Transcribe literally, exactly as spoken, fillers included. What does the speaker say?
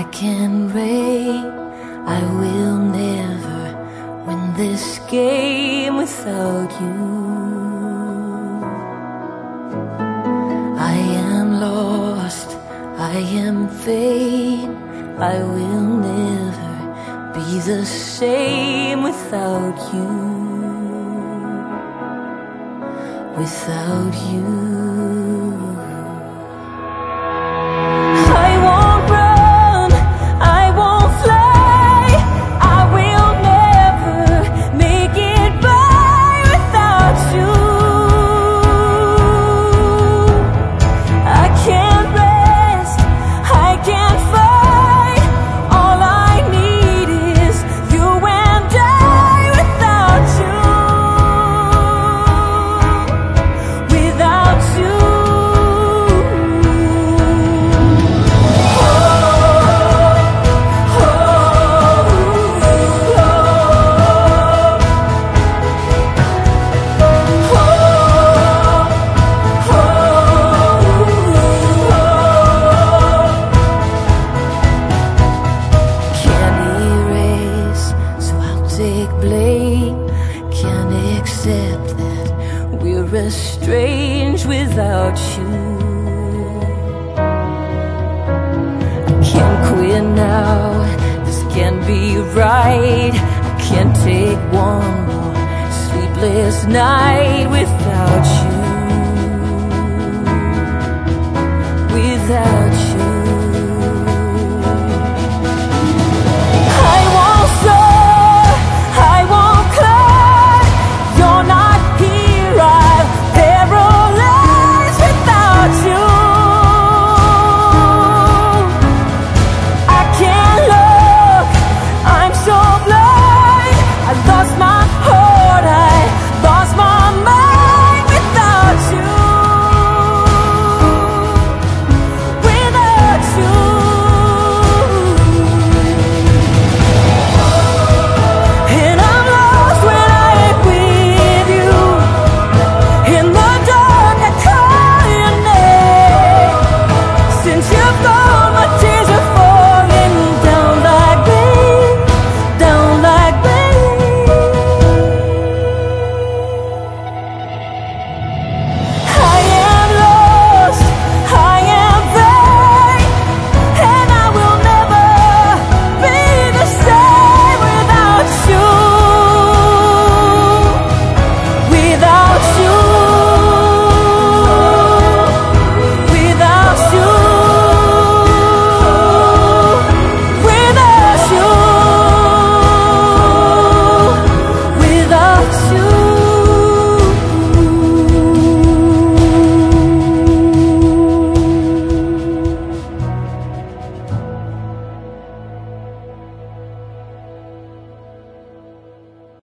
can wait. I will never win this game without you. I am lost, I am fate. I will never be the same without you. Without you. Can't accept that we're estranged without you. I can't quit now, this can't be right. I can't take one more sleepless night without you.